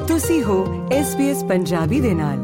ਤੁਸੀਂ ਹੋ SBS ਪੰਜਾਬੀ ਦੇ ਨਾਲ।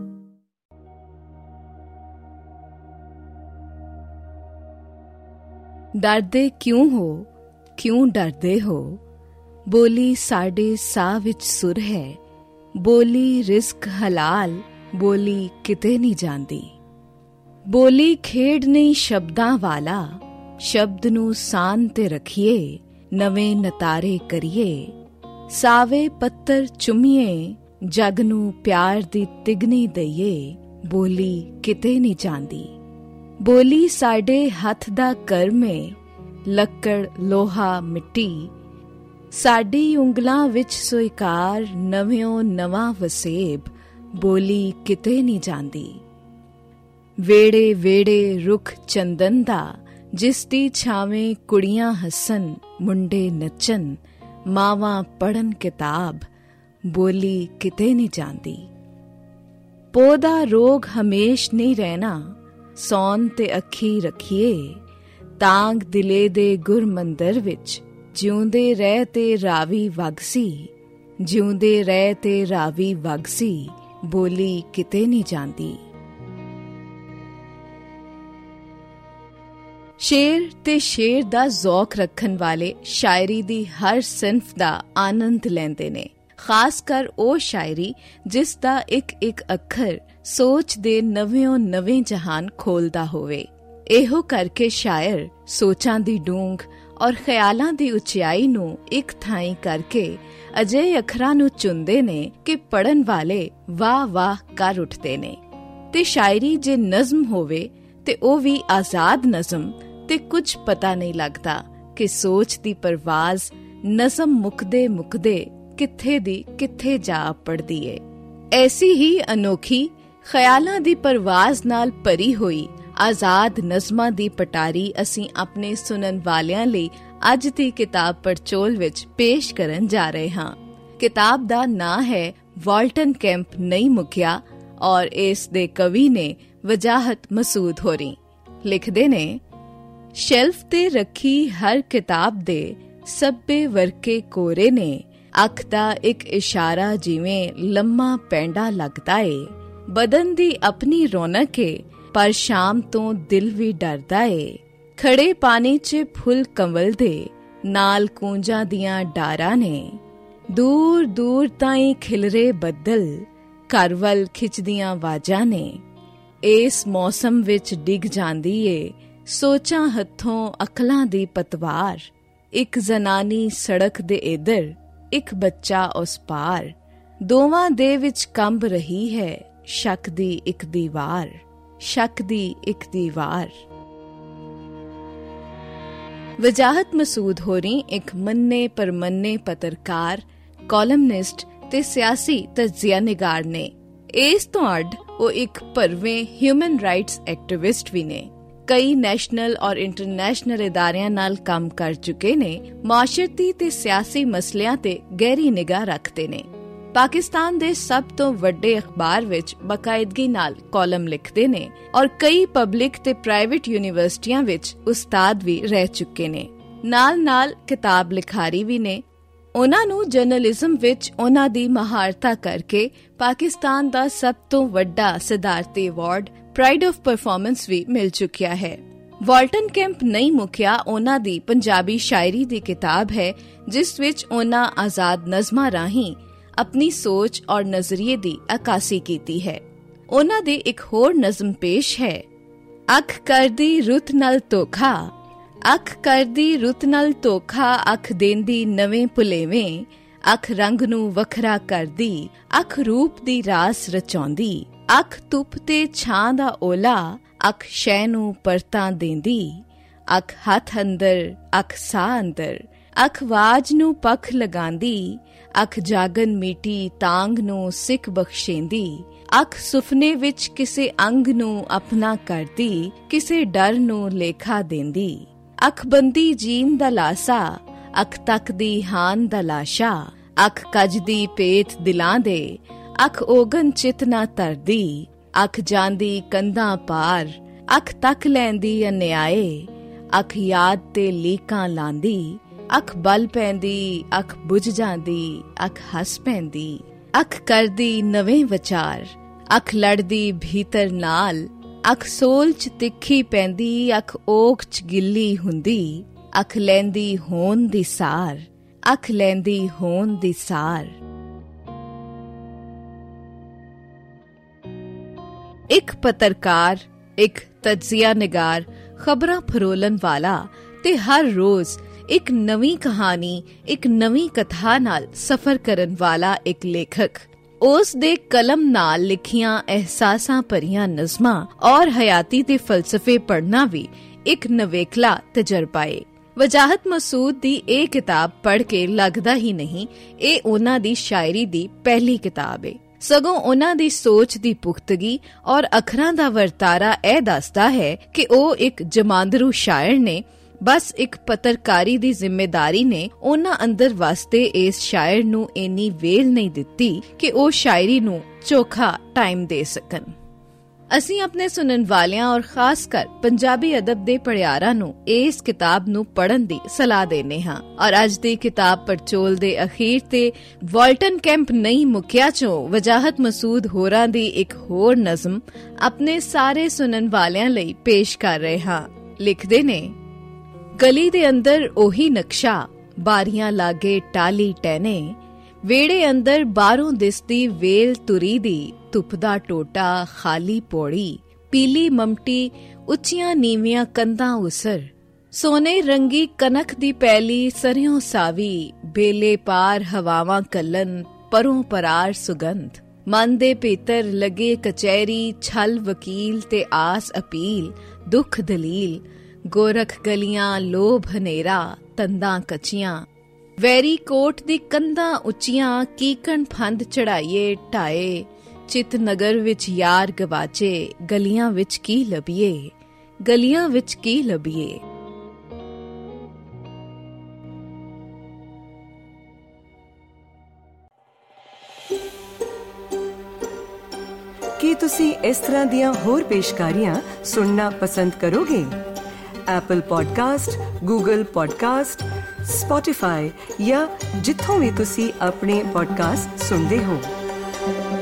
ਡਰਦੇ ਕਿਉਂ ਹੋ, ਕਿਉਂ ਡਰਦੇ ਹੋ? ਬੋਲੀ ਸਾਡੇ ਸਾਹ ਵਿੱਚ ਸੁਰ ਹੈ, ਬੋਲੀ ਰਿਜ਼ਕ ਹਲਾਲ, ਬੋਲੀ ਕਿਤੇ ਨਹੀਂ ਜਾਂਦੀ। ਬੋਲੀ ਖੇਡ ਨਹੀਂ ਸ਼ਬਦਾਂ ਵਾਲਾ, ਸ਼ਬਦ ਨੂੰ ਸਾਨ ਤੇ ਰੱਖੀਏ, ਨਵੇਂ ਨਤਾਰੇ ਕਰੀਏ। ਸਾਵੇ ਪੱਤਰ ਚੁੰਮੀਏ, ਜਗ ਨੂੰ ਪਿਆਰ ਦੀ ਤਿਗਨੀ ਦਈਏ, ਬੋਲੀ ਕਿਤੇ ਨਹੀਂ ਜਾਂਦੀ। ਬੋਲੀ ਸਾਡੇ ਹੱਥ ਦਾ ਕਰਮ ਏ, ਲੱਕੜ ਲੋਹਾ ਮਿੱਟੀ, ਸਾਡੀ ਉਂਗਲਾਂ ਵਿੱਚ ਸਵੀਕਾਰ, ਨਵਿਓਂ ਨਵਾਂ ਵਸੇਬ, ਬੋਲੀ ਕਿਤੇ ਨਹੀਂ ਜਾਂਦੀ। ਵੇੜੇ ਵੇੜੇ ਰੁੱਖ ਚੰਦਨ ਦਾ, ਜਿਸ ਦੀ ਛਾਵੇਂ ਕੁੜੀਆਂ ਹੱਸਣ, ਮੁੰਡੇ ਨੱਚਣ, ਮਾਵਾਂ ਪੜ੍ਹਨ ਕਿਤਾਬ, ਬੋਲੀ ਕਿਤੇ ਨਹੀਂ ਜਾਂਦੀ। ਪੌਦਾ ਰੋਗ ਹਮੇਸ਼ ਨਹੀਂ ਰਹਿਣਾ, ਸੌਣ ਤੇ ਅੱਖੀ ਰੱਖੀਏ, ਤਾਂਗ ਦਿਲੇ ਦੇ ਗੁਰਮੰਦਰ ਵਿੱਚ, ਜਿਉਂਦੇ ਰਹਿ ਤੇ ਰਾਵੀ ਵਗਸੀ, ਜਿਉਂਦੇ ਰਹਿ ਤੇ ਰਾਵੀ ਵਗਸੀ, ਬੋਲੀ ਕਿਤੇ ਨਹੀਂ ਜਾਂਦੀ। ਸ਼ੇਰ ਤੇ ਸ਼ੇਰ ਦਾ ਜ਼ੌਕ ਰੱਖਣ ਵਾਲੇ ਸ਼ਾਇਰੀ ਦੀ ਹਰ ਸਿਨਫ ਦਾ ਆਨੰਦ ਲੈਂਦੇ ਨੇ, ਖਾਸ ਕਰ ਉਹ ਸ਼ਾਇਰੀ ਜਿਸ ਦਾ ਇੱਕ ਇੱਕ ਅੱਖਰ ਸੋਚ ਦੇ ਨਵਿਓਂ ਨਵੇਂ ਜਹਾਨ ਖੋਲਦਾ ਹੋਵੇ। ਇਹੋ ਕਰਕੇ ਸ਼ਾਇਰ ਸੋਚਾਂ ਦੀ ਡੂੰਘ ਔਰ ਖਿਆਲਾਂ ਦੀ ਉਚਾਈ ਨੂੰ ਇੱਕ ਥਾਈਂ ਕਰਕੇ ਅਜਿਹੇ ਅੱਖਰਾਂ ਨੂੰ ਚੁਣਦੇ ਨੇ ਕਿ ਪੜ੍ਹਨ ਵਾਲੇ ਵਾਹ ਵਾਹ ਕਰ ਉੱਠਦੇ ਨੇ। ਤੇ ਸ਼ਾਇਰੀ ਜੇ ਨਜ਼ਮ ਹੋਵੇ ਤੇ ਉਹ ਵੀ ਆਜ਼ਾਦ ਨਜ਼ਮ, ਤੇ ਕੁਝ ਪਤਾ ਨਹੀਂ ਲੱਗਦਾ ਕਿ ਸੋਚ ਦੀ ਪਰਵਾਜ਼ ਨਜ਼ਮ ਮੁੱਕਦੇ ਮੁੱਕਦੇ ਕਿੱਥੇ ਦੀ ਕਿੱਥੇ ਜਾ ਪੜਦੀ ਏ। ਐਸੀ ਹੀ ਅਨੋਖੀ ਖਿਆਲਾਂ ਦੀ ਪਰਵਾਜ਼ ਨਾਲ ਭਰੀ ਹੋਈ ਆਜ਼ਾਦ ਨਜ਼ਮਾਂ ਦੀ ਪਟਾਰੀ ਅਸੀਂ ਆਪਣੇ ਸੁਣਨ ਵਾਲਿਆਂ ਲਈ ਅੱਜ ਦੀ ਕਿਤਾਬ ਪੜਚੋਲ ਵਿੱਚ ਪੇਸ਼ ਕਰਨ ਜਾ ਰਹੇ ਹਾਂ। ਕਿਤਾਬ ਦਾ ਨਾਂ ਹੈ ਵਾਲਟਨ ਕੈਂਪ ਨਹੀਂ ਮੁੱਕਿਆ ਔਰ ਇਸ ਦੇ ਕਵੀ ਨੇ ਵਜਾਹਤ ਮਸੂਦ ਹੋਰੀ। ਲਿਖਦੇ ਨੇ, ਸ਼ੈਲਫ ਤੇ ਰੱਖੀ ਹਰ ਕਿਤਾਬ ਦੇ ਸੱਬੇ ਵਰਕੇ ਕੋਰੇ ਨੇ, ਅੱਖ ਦਾ ਇੱਕ ਇਸ਼ਾਰਾ ਜਿਵੇਂ ਲੰਮਾ ਪੈਂਡਾ ਲੱਗਦਾ ਏ, ਬਦਨ ਦੀ ਆਪਣੀ ਰੌਣਕ ਏ, ਪਰ ਸ਼ਾਮ ਤੋਂ ਦਿਲ ਵੀ ਡਰਦਾ ਏ। ਖੜੇ ਪਾਣੀ 'ਚ ਫੁੱਲ ਕੰਵਲ ਦੇ, ਨਾਲ ਕੂੰਜਾਂ ਦੀਆਂ ਡਾਰਾਂ ਨੇ, ਦੂਰ ਦੂਰ ਤਾਈਂ ਖਿਲਰੇ ਬੱਦਲ, ਘਰ ਵੱਲ ਖਿੱਚਦੀਆਂ ਆਵਾਜ਼ਾਂ ਨੇ। ਇਸ ਮੌਸਮ ਵਿੱਚ ਡਿੱਗ ਜਾਂਦੀ ਏ ਸੋਚਾਂ ਹੱਥੋਂ ਅਕਲਾਂ ਦੀ ਪਤਵਾਰ, ਇੱਕ ਜ਼ਨਾਨੀ ਸੜਕ ਦੇ ਇਧਰ, ਇੱਕ ਬੱਚਾ ਉਸ ਪਾਰ, ਦੋਵਾਂ ਦੇ ਵਿੱਚ ਕੰਬ ਰਹੀ ਹੈ ਸ਼ੱਕ ਦੀ ਇੱਕ ਦੀਵਾਰ, ਸ਼ੱਕ ਦੀ ਇੱਕ ਦੀਵਾਰ। ਵਜਾਹਤ ਮਸੂਦ ਹੋਰੀ ਇੱਕ ਮੰਨੇ ਪਰਮੰਨੇ ਪੱਤਰਕਾਰ, ਕਾਲਮਨਿਸਟ ਤੇ ਸਿਆਸੀ ਤਜਜ਼ੀਆ ਨਿਗਾਰ ਨੇ। ਇਸ ਤੋਂ ਅੱਡ ਉਹ ਇੱਕ ਭਰਵੇਂ ਹਿਊਮਨ ਰਾਈਟਸ ਐਕਟਿਵਿਸਟ ਵੀ ਨੇ। ਕਈ ਨੈਸ਼ਨਲ ਔਰ ਇੰਟਰਨੈਸ਼ਨਲ ਇਦਾਰਿਆਂ ਨਾਲ ਕੰਮ ਕਰ ਚੁੱਕੇ ਨੇ, ਮਾਸ਼ਰਤੀ ਤੇ ਸਿਆਸੀ ਮਸਲਿਆਂ ਤੇ ਗਹਿਰੀ ਨਿਗਾਹ ਰੱਖਦੇ ਨੇ। ਪਾਕਿਸਤਾਨ ਦੇ ਸਭ ਤੋਂ ਵੱਡੇ ਅਖਬਾਰ ਵਿੱਚ ਬਾਕਾਇਦਗੀ ਨਾਲ ਕਾਲਮ ਲਿਖਦੇ ਨੇ ਔਰ ਕਈ ਪਬਲਿਕ ਤੇ ਪ੍ਰਾਈਵੇਟ ਯੂਨੀਵਰਸਿਟੀਆਂ ਵਿੱਚ ਉਸਤਾਦ ਵੀ ਰਹਿ ਚੁੱਕੇ ਨੇ। ਨਾਲ-ਨਾਲ ਕਿਤਾਬ ਲਿਖਾਰੀ ਵੀ ਨੇ। ਉਹਨਾਂ ਨੂੰ ਜਰਨਲਿਜ਼ਮ ਵਿੱਚ ਉਹਨਾਂ ਦੀ ਮਹਾਰਤਾ ਕਰਕੇ ਪਾਕਿਸਤਾਨ ਦਾ ਸਭ ਤੋਂ ਵੱਡਾ ਸਦਾਰਤੀ ਅਵਾਰਡ ਪ੍ਰਾਈਡ ਆਫ ਪਰਫਾਰਮੈਂਸ ਵੀ ਮਿਲ ਚੁੱਕਿਆ ਹੈ। ਵਾਲਟਨ ਕੈਂਪ ਨਹੀਂ ਮੁੱਕਿਆ ਉਹਨਾਂ ਦੀ ਪੰਜਾਬੀ ਸ਼ਾਇਰੀ ਦੀ ਕਿਤਾਬ ਹੈ, ਜਿਸ ਵਿੱਚ ਉਹਨਾਂ ਆਜ਼ਾਦ ਨਜ਼ਮਾਂ ਰਾਹੀਂ ਆਪਣੀ ਸੋਚ ਔਰ ਨਜ਼ਰੀਏ ਦੀ ਅਕਾਸੀ ਕੀਤੀ ਹੈ। ਉਹਨਾਂ ਦੀ ਇੱਕ ਹੋਰ ਨਜ਼ਮ ਪੇਸ਼ ਹੈ, ਅੱਖ ਕਰਦੀ ਰੁੱਤ ਨਾਲ ਧੋਖਾ, ਅੱਖ ਕਰਦੀ ਰੁੱਤ ਨਾਲ ਧੋਖਾ, ਅੱਖ ਦੇਂਦੀ ਨਵੇਂ ਭੁਲੇਵੇਂ, ਅੱਖ ਰੰਗ ਨੂੰ ਵੱਖਰਾ ਕਰਦੀ, ਅੱਖ ਰੂਪ ਦੀ ਰਾਸ ਰਚਾਉਂਦੀ, ਅੱਖ ਧੁੱਪ ਤੇ ਛਾਂ ਦਾ ਓਲਾ, ਅੱਖ ਸ਼ੈ ਨੂੰ ਪਰਤਾਂ ਦੇਂਦੀ, ਅੱਖ ਹੱਥ ਅੰਦਰ, ਅੱਖ ਸਾਹ ਅੰਦਰ, ਅੱਖ ਵਾਜ ਨੂੰ ਪੱਖ ਲਗਾਂਦੀ, ਅੱਖ ਜਾਗਨ ਮੀਟੀ ਤਾਂਗ ਨੂੰ ਸਿੱਖ ਬਖਸ਼ੇਂਦੀ, ਅੱਖ ਸੁਪਨੇ ਵਿੱਚ ਕਿਸੇ ਅੰਗ ਨੂੰ ਆਪਣਾ ਕਰਦੀ, ਕਿਸੇ ਡਰ ਨੂੰ ਲੇਖਾ ਦੇਂਦੀ, ਅੱਖ ਬੰਦੀ ਜੀਨ ਦਾ ਲਾਸਾ, ਅੱਖ ਤੱਕਦੀ ਹਾਨ ਦਾ ਲਾਸ਼ਾ, ਅੱਖ ਕੱਜਦੀ ਪੇਟ ਦਿਲਾਂ ਦੇ, ਅੱਖ ਓਗਨ ਚਿਤ ਨਾ ਤਰਦੀ, ਅੱਖ ਜਾਂਦੀ ਕੰਧਾਂ ਪਾਰ, ਅੱਖ ਤੱਕ ਲੈਂਦੀ ਅਨਿਆਏ, ਅੱਖ ਯਾਦ ਤੇ ਲੀਕਾਂ ਲਾਂਦੀ, ਅੱਖ ਬਲ ਪੈਂਦੀ, ਅੱਖ ਬੁਝ ਜਾਂਦੀ, ਅੱਖ ਹੱਸ ਪੈਂਦੀ, ਅੱਖ ਕਰਦੀ ਨਵੇਂ ਵਿਚਾਰ, ਅੱਖ ਲੜਦੀ ਭੀਤਰ ਨਾਲ, ਅੱਖ ਸੋਲ 'ਚ ਤਿੱਖੀ ਪੈਂਦੀ, ਅੱਖ ਓਖ 'ਚ ਗਿੱਲੀ ਹੁੰਦੀ, ਅੱਖ ਲੈਂਦੀ ਹੋਣ ਦੀ ਸਾਰ, ਅੱਖ ਲੈਂਦੀ ਹੋਣ ਦੀ ਸਾਰ। ਇੱਕ ਪੱਤਰਕਾਰ, ਇੱਕ ਤਜਜ਼ੀਆ ਨਿਗਾਰ, ਖਬਰਾਂ ਫਰੋਲਣ ਵਾਲਾ ਤੇ ਹਰ ਰੋਜ਼ ਇੱਕ ਨਵੀਂ ਕਹਾਣੀ, ਇੱਕ ਨਵੀਂ ਕਥਾ ਨਾਲ ਸਫ਼ਰ ਕਰਨ ਵਾਲਾ ਇੱਕ ਲੇਖਕ। ਉਸ ਦੇ ਕਲਮ ਨਾਲ ਲਿਖੀਆਂ ਅਹਿਸਾਸਾਂ ਭਰੀਆਂ ਨਜ਼ਮਾਂ ਔਰ ਹਯਾਤੀ ਦੇ ਫਲਸਫੇ ਪੜ੍ਹਨਾ ਵੀ ਇੱਕ ਨਵੇਕਲਾ ਤਜਰਬਾ ਏ। ਵਜਾਹਤ ਮਸੂਦ ਦੀ ਇਹ ਕਿਤਾਬ ਪੜ੍ਹ ਕੇ ਲੱਗਦਾ ਹੀ ਨਹੀਂ ਇਹ ਉਹਨਾਂ ਦੀ ਸ਼ਾਇਰੀ ਦੀ ਪਹਿਲੀ ਕਿਤਾਬ ਏ, ਸਗੋਂ ਉਹਨਾਂ ਦੀ ਸੋਚ ਦੀ ਪੁਖਤਗੀ ਔਰ ਅੱਖਰਾਂ ਦਾ ਵਰਤਾਰਾ ਇਹ ਦੱਸਦਾ ਹੈ ਕਿ ਉਹ ਇੱਕ ਜਮਾਂਦਰੂ ਸ਼ਾਇਰ ਨੇ। ਬਸ ਇੱਕ ਪੱਤਰਕਾਰੀ ਦੀ ਜ਼ਿੰਮੇਦਾਰੀ ਨੇ ਉਹਨਾਂ ਅੰਦਰ ਵਾਸਤੇ ਇਸ ਸ਼ਾਇਰ ਨੂੰ ਇੰਨੀ ਵੇਲ ਨਹੀਂ ਦਿੱਤੀ ਕਿ ਉਹ ਸ਼ਾਇਰੀ ਨੂੰ ਚੋਖਾ ਟਾਈਮ ਦੇ ਸਕਣ। ਅਸੀਂ ਆਪਣੇ ਸੁਣਨ ਵਾਲਿਆਂ ਔਰ ਖਾਸ ਕਰ ਪੰਜਾਬੀ ਅਦਬ ਦੇ ਪੜਿਆਰਾਂ ਨੂੰ ਇਸ ਕਿਤਾਬ ਨੂੰ ਪੜ੍ਹਨ ਦੀ ਸਲਾਹ ਦੇਨੇ ਹਾਂ। ਔਰ ਅੱਜ ਦੀ ਕਿਤਾਬ ਪੜਚੋਲ ਦੇ ਅਖੀਰ ਤੇ ਵਾਲਟਨ ਕੈਂਪ ਨਹੀਂ ਮੁੱਕਿਆ ਚੋਂ ਵਜਾਹਤ ਮਸੂਦ ਹੋਰਾਂ ਦੀ ਇੱਕ ਹੋਰ ਨਜ਼ਮ ਆਪਣੇ ਸਾਰੇ ਸੁਣਨ ਵਾਲਿਆਂ ਲਈ ਪੇਸ਼ ਕਰ ਰਹੇ ਹਾਂ। ਲਿਖਦੇ ਨੇ, ਗਲੀ ਦੇ ਅੰਦਰ ਉਹੀ ਨਕਸ਼ਾ, ਬਾਰੀਆਂ ਲਾਗੇ ਟਾਲੀ ਟਹਿਨੇ, ਵੇੜੇ ਅੰਦਰ ਬਾਹਰੋਂ ਦਿਸਦੀ ਵੇਲ ਤੁਰੀ ਦੀ, ਧੁੱਪ ਦਾ ਟੋਟਾ ਖਾਲੀ ਪੌੜੀ, ਪੀਲੀ ਮਮਟੀ ਉੱਚੀਆਂ ਨੀਵੀਆਂ ਕੰਧਾਂ ਉਸਰ, ਸੋਨੇ ਰੰਗੀ ਕਨਕ ਦੀ ਪੈਲੀ ਸਰਿਓਂ ਸਾਵੀ, ਬੇਲੇ ਪਾਰ ਹਵਾਵਾਂ ਕੱਲਨ ਪਰੋਂ ਪਰਾਰ ਸੁਗੰਧ, ਮਨ ਦੇ ਭੀਤਰ ਲੱਗੇ ਕਚਹਿਰੀ ਛਲ ਵਕੀਲ ਤੇ ਆਸ ਅਪੀਲ, ਦੁੱਖ ਦਲੀਲ, ਗੋਰਖ ਗਲੀਆਂ ਲੋਭ ਹਨੇਰਾ ਤੰਦਾਂ ਕੱਚੀਆਂ, ਵੈਰੀ ਕੋਟ ਦੀ ਕੰਧਾਂ ਉੱਚੀਆਂ ਕੀਕਣ ਫੰਦ ਚੜਾਈਏ ਢਾਏ, ਚਿਤ ਨਗਰ ਵਿੱਚ ਯਾਰ ਗਵਾਚੇ, ਗਲੀਆਂ ਵਿੱਚ ਕੀ ਲੱਭੀਏ, ਗਲੀਆਂ ਵਿੱਚ ਕੀ ਲੱਭੀਏ। ਕੀ ਤੁਸੀਂ ਇਸ ਤਰ੍ਹਾਂ ਦੀਆਂ ਹੋਰ ਪੇਸ਼ਕਾਰੀਆਂ ਸੁਣਨਾ ਪਸੰਦ ਕਰੋਗੇ? Apple podcast, Google podcast, Spotify ਜਾਂ ਜਿੱਥੋਂ ਵੀ ਤੁਸੀਂ ਆਪਣੇ ਪੋਡਕਾਸਟ ਸੁਣਦੇ ਹੋ।